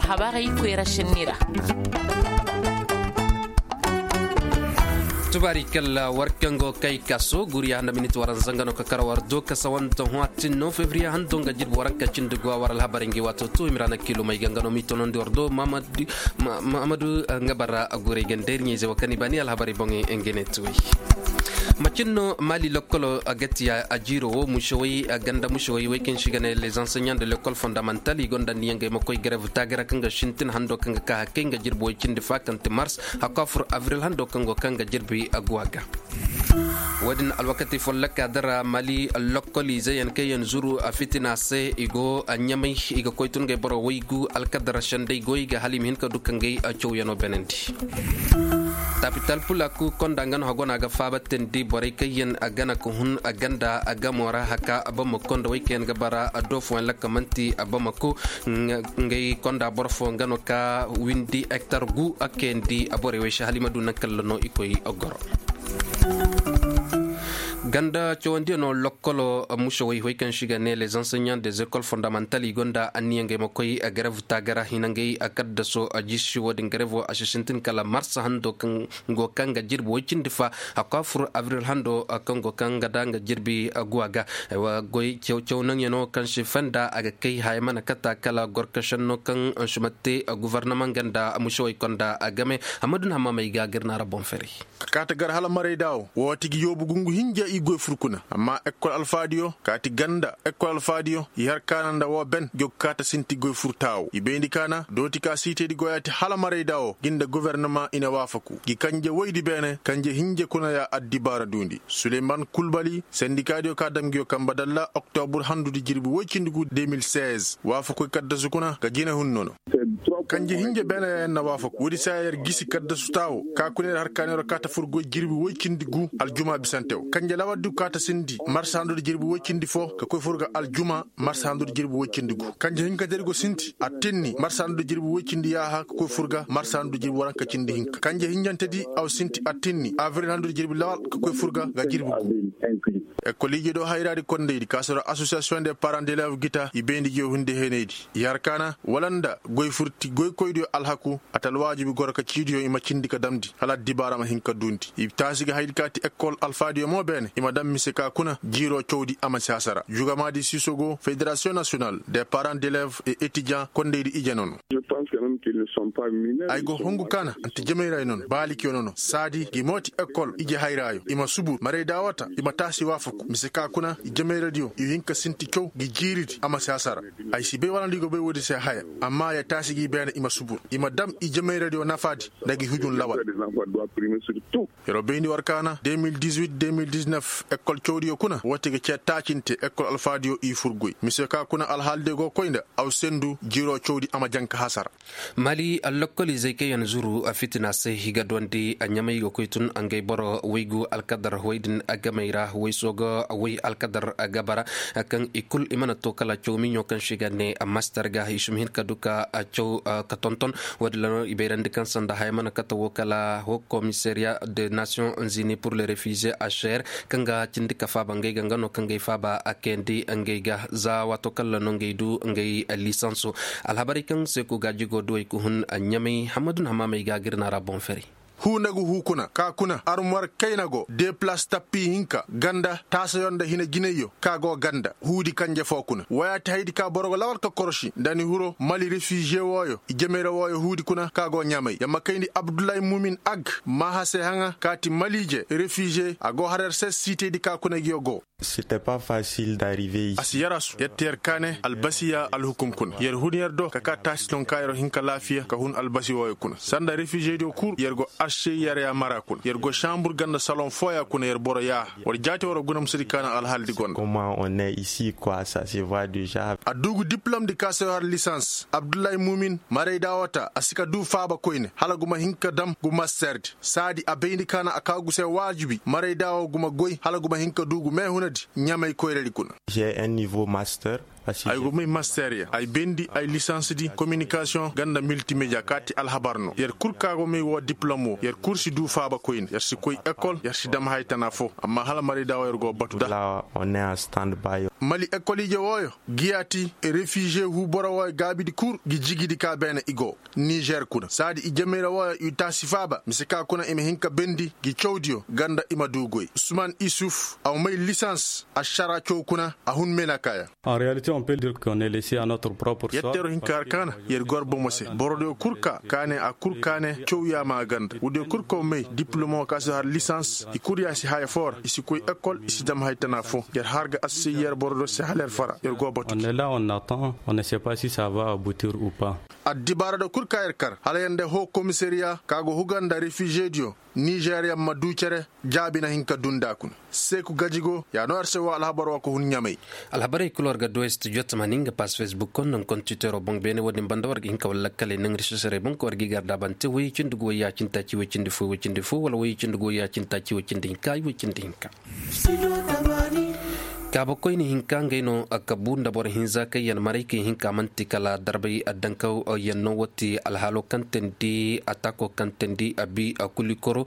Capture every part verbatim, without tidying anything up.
habari kwera shinira tubari kala warkango kay kaso guriya handa minit waran zangano ka karawar do ka sawanto huatin no fevrier hando nga jib waranka cindugo waral habaringi wato to imrana kilo may gangano mitonon di ordo mamadu mamadu ngabara agure genderni je wakani bani al habari bongi engenetui Machinno Mali Lokolo Agatia Ajiro Mushowi Aganda Mushowi Waken Shigane les enseignants de l'école fondamentale Igonda Nienge Mokoy grève Tagara Kanga Shintin Hando Kanga Kaha Kenga Jirbo Chindifa Kante Mars Hakafur Avril Hando Kango Kanga Jirbi Aguaga ودن الوقت فلك درا مالي اللوكولي زي ان كي ينزورو افتنا سي ايغو انيامي ايغو كويتون جي برو ويغو الكدر شندي غويغا حليم هنكا دوكانغي اچو يانو بنندي tapital pulaku kondangan hagona ga fabaten di bore kayen agana ko hun aganda agamora haka abamo kondo weekend gabara adofo en lakamanti abamako ngay konda borfo ngano ka windi hectare gu akendi abore we halima du nakalno ikoy ogoro Ganda Chowandino Lokolo Mushowi Waken Shigane les enseignants des écoles fondamentales Igonda Anienge Mokoy a grève Tagara Hinangei Akadaso Ajishu Wadin Grevo Ashishintin Kala Marsa Hando Kango Kanga Jirbo Chindifa Akafur Avril Hando Kango Kanga Danga Jirbi Aguaga Ewa Goy Chow Chow Nanyano Kanshifenda Agakei Haimana Kata Kala Gorkashano Kang Shumate Gouvernement Ganda Mushowi Konda Agame Amadun Hamamaiga Gernara Bonferi Kata Gar Halamare Dao Watigi Yobu Gungu Hinja Igwe Furkuna amma école Alfadio kati ganda école Alfadio yar kananda wo ben jokkata sinti goy furtaw ibendi kana doti ka cité di goyati halamare dawo ginda gouvernement ina wafaku gi kanje woydi bene kanje hinje kuna ya addibara dundi Suleiman Kulbali syndicat dio kadam gyo kambadalla octobre handudi jirbi wocindigu deux mille seize wafaku kadda sukuna ga jina hunnono kanje hinje bene na wafaku wodi sayer gisi kadda sutaw ka kunere har kanero kata furgo jirbi wocindigu aljuma bisantew kanje lawaddu kata sindi marsando jirbi woccindi fo ka koy furga aljuma marsando jirbi woccindi gu kanje hinka derigo sinti attenni marsando jirbi woccindi yaha ka koy furga marsando jirbi waranka cindi hinka kanje hinjantedi aw sinti attenni avril hando jirbi lawal ka koy furga ga jirbi gu e ko liije do hayradi kondeydi kasoro association des parents d'élèves gita ibendi je hunde henedi yarkana walanda goy furti goy koydo alhaku atal wajibi gorka ciidiyo ima cindi ka damdi hala dibarama hinka dundi i tasiga haydikati école Alfadio mo bene Madame Miseka Kuna Jiro Chodi Amasasara Jugamadi Sisogo Fédération nationale des parents d'élèves et étudiants Kondedi Ijanon Je pense quand même qu'ils ne sont pas mineurs Aigo Hongu Kana anti Jemera non Bali Kionono Sadi Gimoti école Ije Hayrayo Ima Subu Mare Dawata Ima Tasi Wafuku Miseka Kuna Jemera dio Yinka Sinti Chow Gijiriti Amasasara Ai sibe wana ligo be wodi se haya amma ya tasi gi bene Ima Subu Ima dam Ijemera dio nafadi Dagi hujun lawal Yoro bendi warkana deux mille dix-huit deux mille dix-neuf école Chowdio kuna wotige ci taacinte école Alfadio i furgoy monsieur ka kuna alhalde go koynda aw sendu jiro Chowdi ama janka hasara Mali allokoli zeke yanzuru afitina se higa dondi anyamay go koytun angay boro weygu alkadar hoydin agamayra weysoga way alkadar agabara kan ikul imana to kala chowmi nyokan shigane master ga hishum hin kaduka chow katonton wadlano iberande kan sanda haymana katawo kala ho commissariat des Nations Unies pour les réfugiés H R kanga cindi kafa bangay gangano kangay faba akendi angayga za wato kala nongaydu angay lisanso alhabari kan seko gajigo doy ko hun anyami hamadun hamamay ga girna rabon feri hunagu hukuna ka kuna armor kaynago de place tapi hinka ganda tasa yonda hina gineyo kago ganda hudi kanje fokuna wayati haydi ka borogo lawal ka koroshi dani huro Mali réfugié woyo jemera woyo hudi kuna kago nyamay yamma kayni Abdoulaye Mumin Ag mahase hanga kati Malije réfugié ago harer ses cité di ka kuna gyogo C'était pas facile d'arriver ici. Asiyarasu yetter kane albasiya alhukum kuna yer hunyer do ka ka taslon kayro hinka lafiya ka hun albasi woyo kuna sanda réfugié do kur yergo arche yere ya marakun yergo chambre ganda salon foya kuna yer boro ya wor jati woro gunam sidi kana alhaldi gon Comment on est ici quoi ça se voit déjà. Adugu diplôme de kasewar licence Abdoulaye Mumin Mare Dawata asika du faba koyne halaguma hinka dam gu master sadi abendi kana akagu se wajibi Mare Dawo guma goy halaguma hinka dugu me hunadi nyamay koyreli kuna. J'ai un niveau master. ay go may master ya ay bendi ay licence di communication ganda multimédia kati alhabarno yer kurka go may wo diplôme yer kursi du faba koyin yer si koy école yer si dam haytana fo amma hala Mare Dawo yer go batu là on est en stand by mali ekolije woyo giyati e réfugié hu bora woyo gabidi kur gi jigidi ka bene igo Niger kuna sadi i jamira woyo yuta sifaba misika kuna ime hinka bendi gi chowdio ganda ima dugoy Ousmane Issouf aw may licence a shara chow kuna a hun menakaya. En réalité on peut dire qu'on est laissé à notre propre sort. Yettero hinkar kana yer gorbo mose borodo kurka kane a kurkane chow ya ma ganda wude kurko may diplôme ka sa licence i kuriya si haya for isi koy école isi dam haytana fo yer harga assi yer borodo se haler fara yer go botu. On est là, on attend, on ne sait pas si ça va aboutir ou pas. Adibara do kurka yer kar halayande ho commissariat kago huganda réfugié dio Nigeria maducere jabina hinka dunda kun seku gajigo ya no arse wa alhabar wa ko hun nyamay alhabare kulor ga doest jot maninga pas Facebook kon non kon twitter bong bene wodi bandawar gi hinka wala kale nang risere bon ko wargi garda bante wi cindugo ya cinta ci wi cindi fu wi cindi fu wala wi cindugo ya cinta ci wi cindi hinka wi cindi hinka kabo koy ni hinka ngayno akabunda bor hinza kay yan marayki hinka mantikala darbay adankaw yanno wati alhalo kantendi atako kantendi abi akulikoro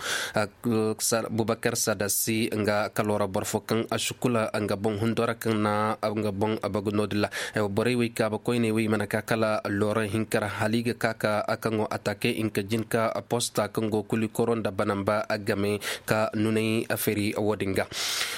Boubacar Sadassi nga kalora bor fokan ashukula nga bon hundora kana nga bon abagunodla e bore wi kabo koy ni wi manaka kala lora hinkara haliga kaka akango atake inka jinka posta kango kulikoro nda banamba agame ka nunay aferi awodinga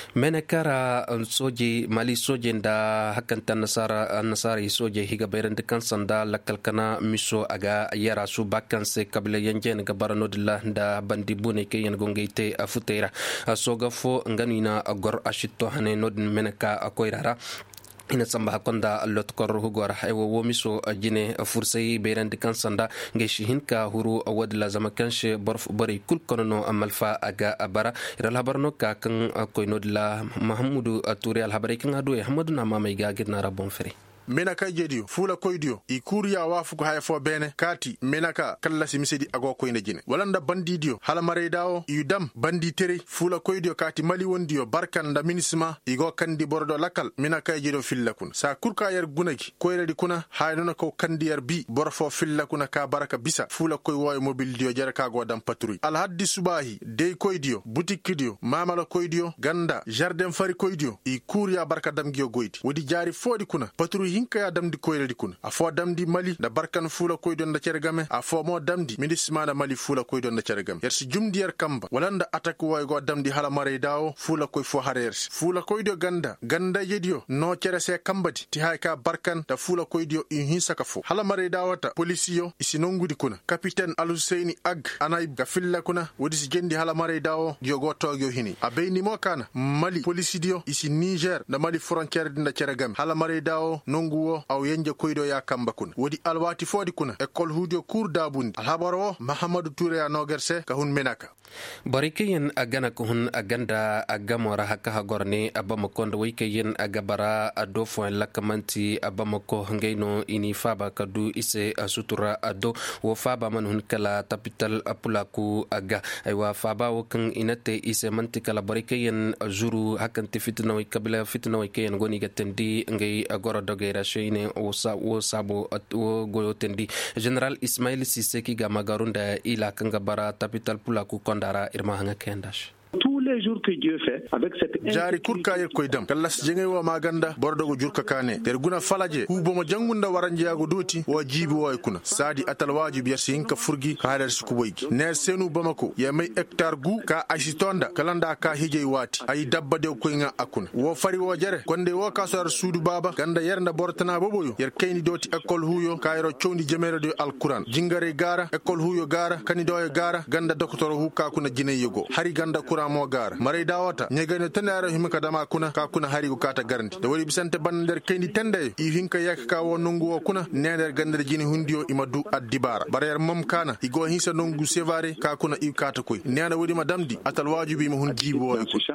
menakara so mali soje nda hakanta nasara nasari soje higa bayrande kan sanda lakal kana miso aga yara su bakanse kabile yanjen ga baranodilla nda bandi bune ke yen gongeite afutera soga fo nganina gor ashito hane nodin menaka akoirara ina samba hakonda lot kor hugora haywo womiso jine fursay beyrande kan sanda ngeshi hinka huru wadla zama kanshe borf bari kul kono amalfa aga abara ira labarno ka kan koynodla Mahamudu Touré al habari kan ado Ahmadu na mamay ga gidna rabon fere menaka jedio fula koydio i kuriya wafu ko hayfo bene kati menaka kala simisedi ago koyne jine walanda bandidio hala maredawo yudam bandi tere fula koydio kati mali wondio barkanda minisma igo kandi bordo lakal menaka jedio fillakun sa kurka yer gunaki koyredi kuna haynono ko kandi yer bi borfo fillakuna ka baraka bisa fula koy woy mobile dio jara ka go dam patrouille al haddi subahi dey koydio boutique dio mamala koydio ganda jardin fari koydio i kuriya barka dam gio goyti wodi jari fodi kuna patrouille hinka ya damdi koyredi kun afo damdi mali da barkan fula koydon da cergame afo mo damdi ministre da mali fula koydon da cergame yersi jumdi yer kamba walanda attaque way go damdi hala mare dawo fula koy fo harers fula koydo ganda ganda yedio no cerese kambadi ti hayka barkan da fula koydo in hinsaka fo hala mare dawata policiyo isinongudi kuna capitaine Al-Husseini ag anay ga filla kuna wodi si jendi hala mare dawo jogo togyo hini abeyni mo kana mali policiyo isi Niger da mali frontière dinda cergame hala mare dawo non nguwo aw yenje koydo ya kamba kun wodi alwati fodi kuna école hudio cour dabundi alhabaro Mahamadou Touré anogerse ka hun menaka barikiyen agana ko hun aganda agamora hakka hagorne abamako ndo waykiyen agabara ado fo lakamanti abamako ngeyno ini faba kadu ise sutura ado wo faba man hun kala capital apulaku aga aywa faba wo kan inate ise mantikala barikiyen juru hakanti fitna way kabila fitna way kiyen goni gatendi ngay agora dogera shine o sa o sabo o goyotendi general Ismail Cissé ki gamagarunda ila kanga bara capital pulaku kondara irma hanga kendash tous les jours que Dieu fait avec cette jari kurka yer koydam kallas jenge wa maganda bordogo jurka kane ter guna falaje hubo mo jangunda waranjiyago doti wo jibi wo kuna sadi atal wajibi yersi hinka furgi haler su kuboyki ner senu bamako ya may hectare gu ka asitonda kalanda ka hijey wati ay dabba de koynga akuna wo fari wo jare gonde wo kasar sudu baba ganda yernda bortana boboyo yer kayni doti école huyo kayro chowndi jemere de alquran jingare gara école huyo gara kanido gara ganda docteur hu ka kuna jine yego hari ganda mo gar mare dawata nyegane tanara himaka dama kuna ka kuna hari kata garanti da wari bisante bander kendi tende i hinka yak ka wonungu kuna neder gandar jini hundio imadu addibara barer mom kana igo hinsa nongu sevare ka kuna i kata koy nena wodi madamdi atal wajibi mo hun jibo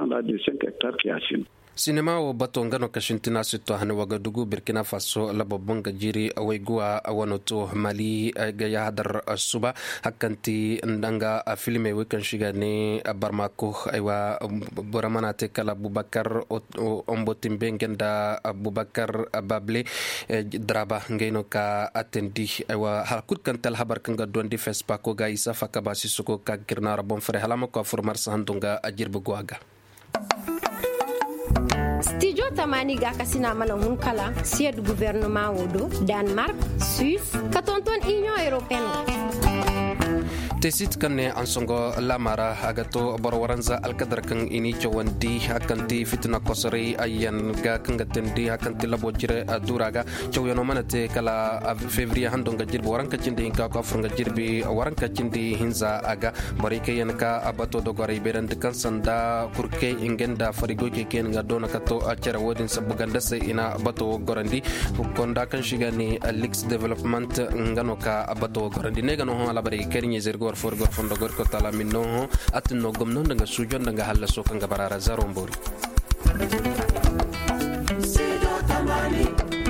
ko sinema o batongano kashintina sito hane wagadugu Burkina Faso labobonga jiri awegua awanoto Mali gaya hadar suba hakanti ndanga filme wekan shigane barmako aywa boramana tekala Boubacar ombotimbe ngenda Boubacar Bable draba ngeno ka atendi aywa halkut kantal habar kanga dondi fespa ko gaisa fakabasi soko ka girna rabon fere halama ko formar sandunga ajir buguaga studio tamani ga kasina mana hun kala sied gouvernement wodo Danemark Suisse katonton Union Européenne tesit kanne ansongo lamara agato borwaranza alkadarkan ini chawandi akanti fitna kosari ayan ga kangatendi akanti labojire aduraga chawyano manate kala fevrier handonga jirbi waranka cindi inka ko afranga jirbi waranka cindi hinza aga barike yanka abato dogari berand kansanda kurke ingenda farigo ke ken ga dona kato achara wodin sabuganda se ina abato gorandi konda kan shigani Alix Development ngano ka abato gorandi negano ho labari kerinye zergo for gor fondo gor ko tala minno atno gomno nga sujo nga halla so kan barara zarombori.